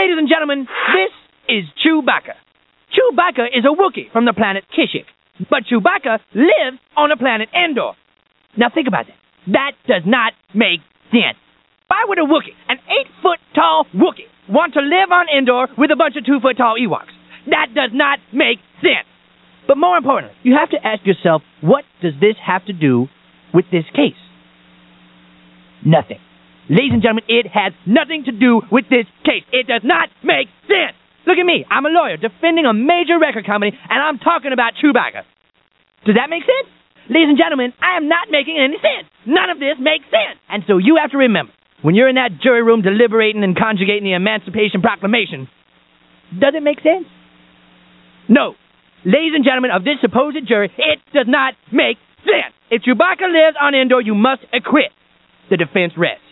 Ladies and gentlemen, this is Chewbacca. Chewbacca is a Wookiee from the planet Kashyyyk, but Chewbacca lives on the planet Endor. Now think about that. That does not make sense. Why would a Wookiee, an 8-foot-tall Wookiee, want to live on Endor with a bunch of 2-foot-tall Ewoks? That does not make sense. But more importantly, you have to ask yourself, what does this have to do with this case? Nothing. Ladies and gentlemen, it has nothing to do with this case. It does not make sense. Look at me. I'm a lawyer defending a major record company, and I'm talking about Chewbacca. Does that make sense? Ladies and gentlemen, I am not making any sense. None of this makes sense. And so you have to remember, when you're in that jury room deliberating and conjugating the Emancipation Proclamation, does it make sense? No. Ladies and gentlemen of this supposed jury, it does not make sense. If Chewbacca lives on Endor, you must acquit. The defense rests.